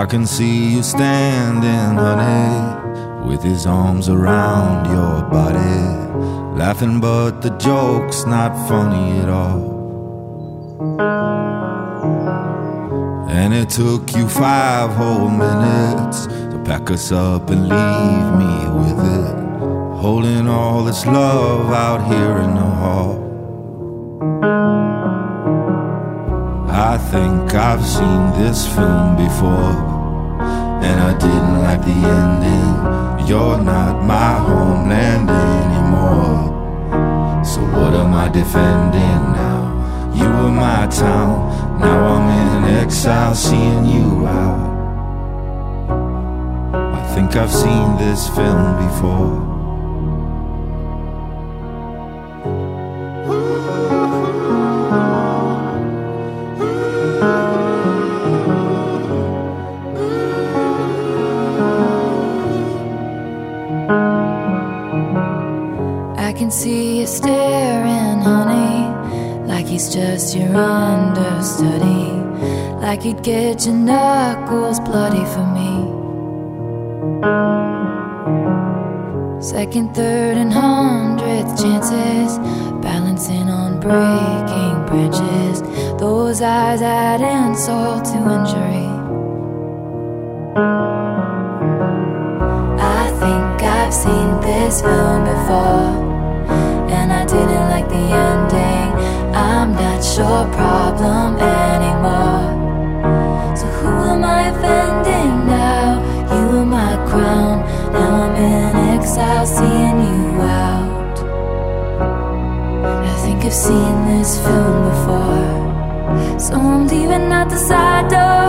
I can see you standing, honey, with his arms around your body, laughing but the joke's not funny at all. And it took you 5 whole minutes to pack us up and leave me with it, holding all this love out here in the hall. I think I've seen this film before, and I didn't like the ending. You're not my homeland anymore, so what am I defending now? You were my town, now I'm in exile seeing you out. I think I've seen this film before. I can see you staring, honey, like he's just your understudy, like he'd get your knuckles bloody for me. Second, third, and 100th chances, balancing on breaking branches. Those eyes add insult to injury. I think I've seen this film before, and I didn't like the ending. I'm not your problem anymore, so who am I offending now? You were my crown, now I'm in exile seeing you out. I think I've seen this film before, so I'm leaving out the side door.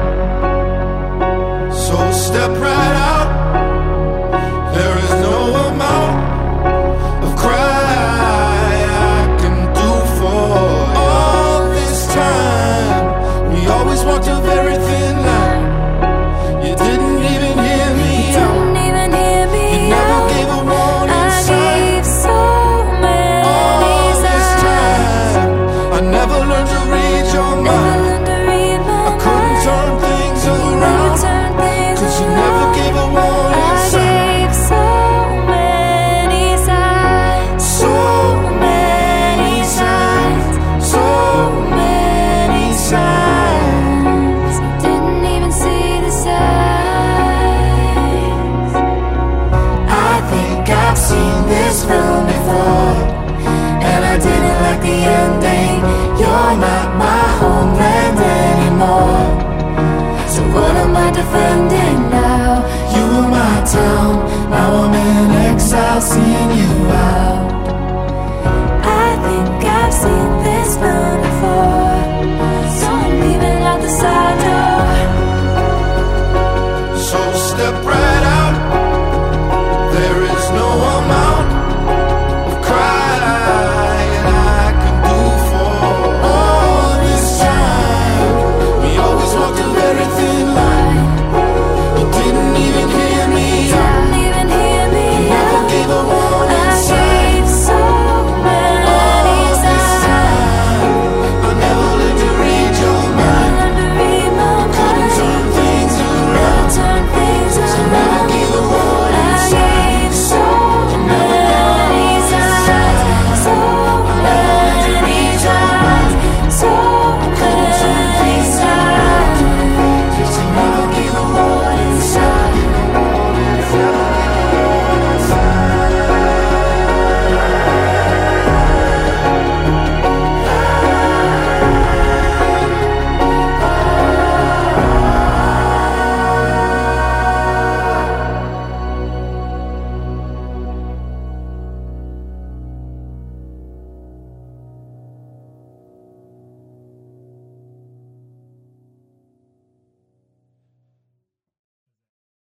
So step right out, there is no amount of cry I can do for all this time. We always walked a very thin line. You didn't even hear me out. You never gave a warning sign. Gave so many all this time, I never learned to read your mind. I couldn't turn things around, 'cause you never gave a warning sign. Film before, and I didn't like the ending. You're not my homeland anymore, so what am I defending now? You were my town, now I'm in exile seeing you out. I think I've seen this film before, so I'm leaving out the side door.